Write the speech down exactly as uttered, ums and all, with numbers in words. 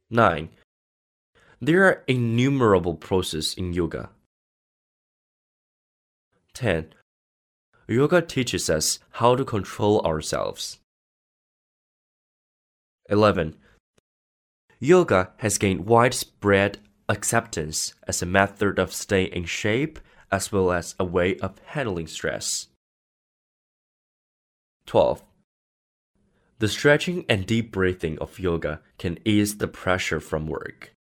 nine. There are innumerable poses in yoga. ten. Yoga teaches us how to control ourselves. eleven. Yoga has gained widespread acceptance as a method of staying in shape as well as a way of handling stress. twelve. The stretching and deep breathing of yoga can ease the pressure from work.